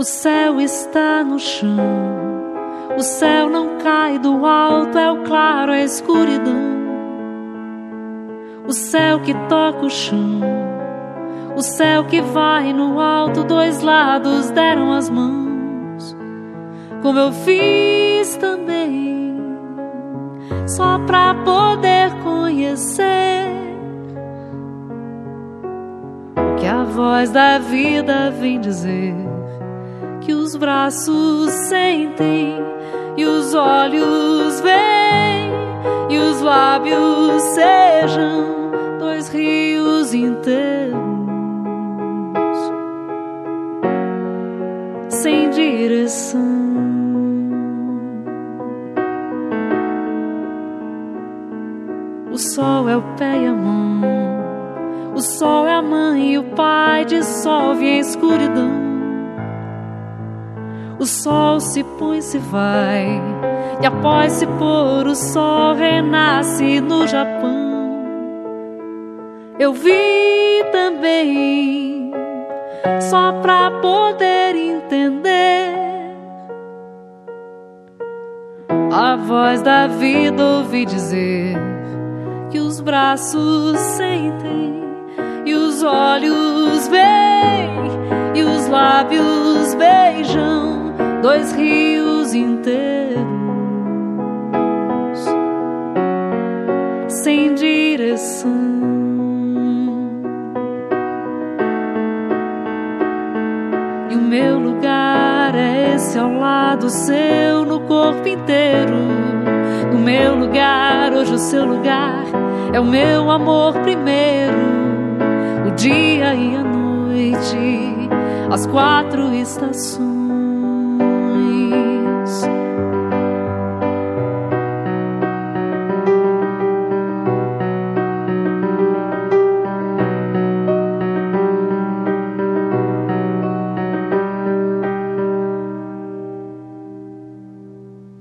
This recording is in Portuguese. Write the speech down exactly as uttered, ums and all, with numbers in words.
O céu está no chão, o céu não cai do alto, é o claro, é a escuridão. O céu que toca o chão, o céu que vai no alto, dois lados deram as mãos, como eu fiz também, só pra poder conhecer o que a voz da vida vem dizer. Que os braços sentem e os olhos veem e os lábios sejam dois rios inteiros sem direção. O sol é o pé e a mão, o sol é a mãe e o pai, dissolve em escuridão. O sol se põe, se vai, e após se pôr o sol renasce no Japão. Eu vi também, só pra poder entender a voz da vida, ouvi dizer que os braços sentem e os olhos veem e os lábios beijam dois rios inteiros sem direção. E o meu lugar é esse ao lado seu, no corpo inteiro. No meu lugar, hoje o seu lugar é o meu amor primeiro. O dia e a noite, as quatro estações.